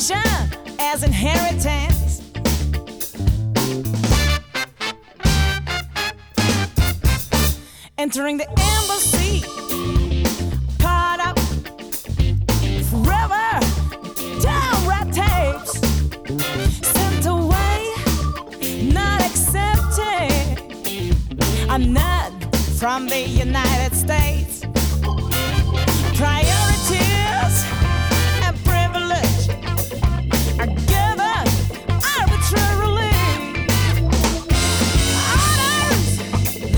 Citizenship as inheritance. Entering the embassy, caught up forever, down red tapes, sent away, not accepted. I'm not from the United States.